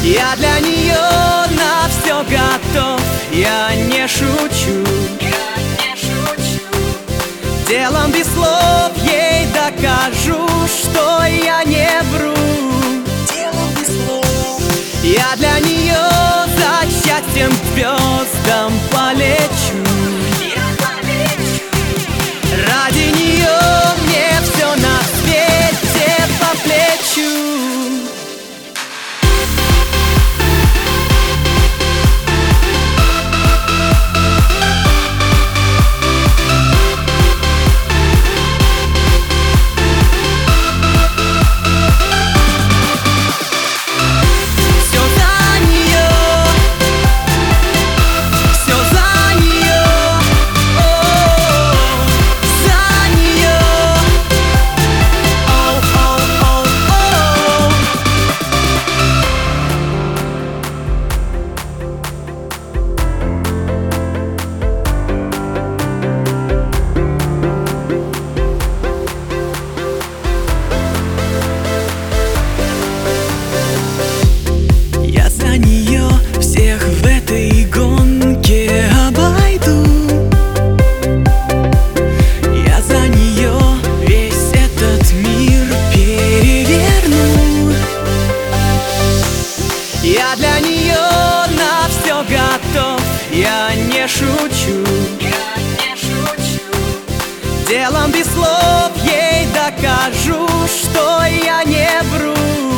Я для нее на все готов, я не шучу. Делом без слов ей докажу, что я не вру. Я для нее за счастьем к звездам полечу. Ради нее мне все на свете по плечу. Я для нее на все готов, я не шучу. Делом без слов ей докажу, что я не вру.